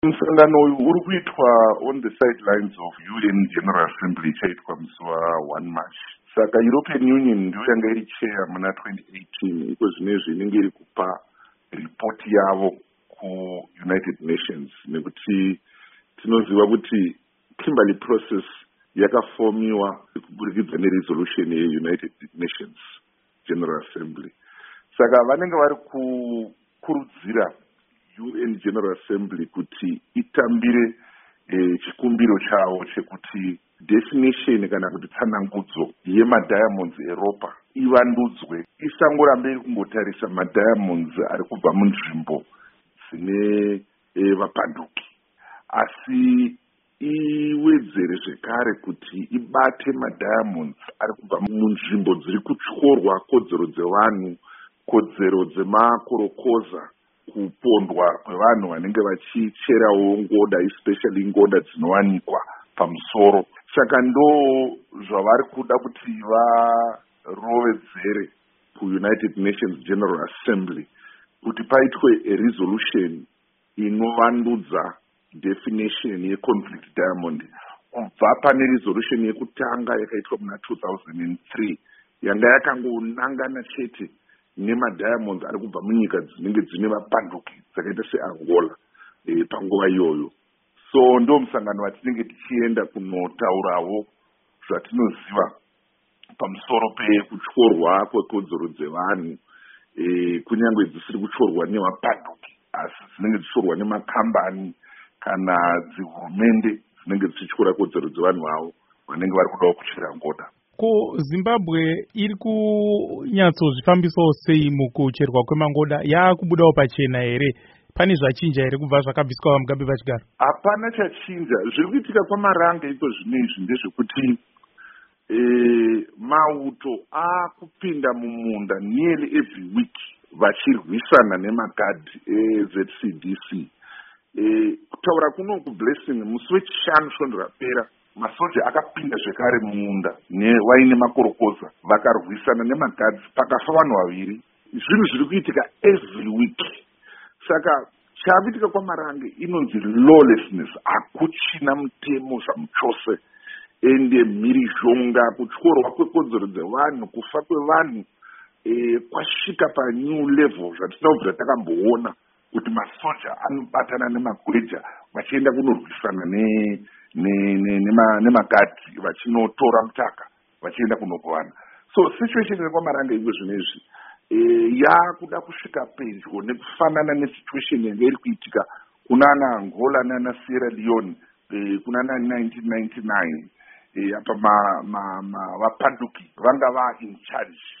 Musangano uyu uri kuitwa on the sidelines of UN General Assembly chaitwa musi wa1 March. Saka European Union ndiyo yanga iri chair muna 2018 iko zvinezvi inenge iri kupa report yavo ku United Nations nekuti tinoziva kuti Kimberley process yakafomiwa kuburikidza neresolution yeUnited Nations General Assembly. Saka vanenge vari kukurudzira UN General Assembly kuti itambire chikumbiro chavo chekuti definition kana kuti tsanangudzo yemadiamonds eropa ivandudzwe, isangorambe iri kungotarisa madiamonds ari kubva munzvimbo dzine vapanduki, asi iwedzere zvekare kuti ibate madiamonds ari kubva munzvimbo dziri kutyorwa kodzero dzevanhu, kodzero dzemakorokoza, kupondwa kwevanhu vanenge vachicherawo ngoda, especially ngoda dzinowanikwa pamusoro. Saka ndo zvavari kuda kuti varovedzere kuUnited Nations General Assembly kuti paitwe a resolution inovandudza definition yeconflict diamond kubva pane resolution yekutanga yakaitwa muna 2003 yanga yakangonangana chete nemadiamonds ari kubva munyika dzinenge dzine vapanduki dzakaita seAngola panguva iyoyo. So ndo musangano watinenge tichienda kunotaurawo zvatinoziva pamusoro pekutyorwa kwekodzero dzevanhu, kunyange dzisiri kutyorwa nevapanduki asi dzinenge dzichityorwa nemakambani kana dzihurumende dzinenge dzichityora kodzero dzevanhu avo vanenge vari kudawo kuchera ngoda. Ko Zimbabwe iri kunyatsozvifambisawo sei mukucherwa kwemangoda? Yakubudawo pachena here? Pane zvachinja here kubva zvakabviswa vaMugabe vachigara? Hapana chachinja. Zviri kuitika kwaMaranga iko zvinezvi ndezvekuti mauto akupinda mumunda nearly every week vachirwisana nemagadhi eZCDC. Kutaura kuno kuBlessing musi wechishanu svondo rapera masoja akapinda zvekare mumunda waine makorokoza vakarwisana nemagadzi pakafa vanhu vaviri. Zvinhu zviri kuitika every week. Saka chakuitika kwaMarange inonzi lawlessness, hakuchina mutemo zvamuchose, ende mhirizhonga, kutyorwa kwekodzero dzevanhu, kufa kwevanhu kwasvika panew level zvatinobva takamboona kuti masoja anobatana nemagweja vachienda kunorwisana nemagadhi vachinotora mutaka vachienda kunogovana. So situation iri kwaMaranga iko zvinezvi yakuda kusvika pedyo nekufanana nesituation yanga iri kuitika kunana Angola nana Sierra Leone kunana 1999 apa vapanduki vanga in charge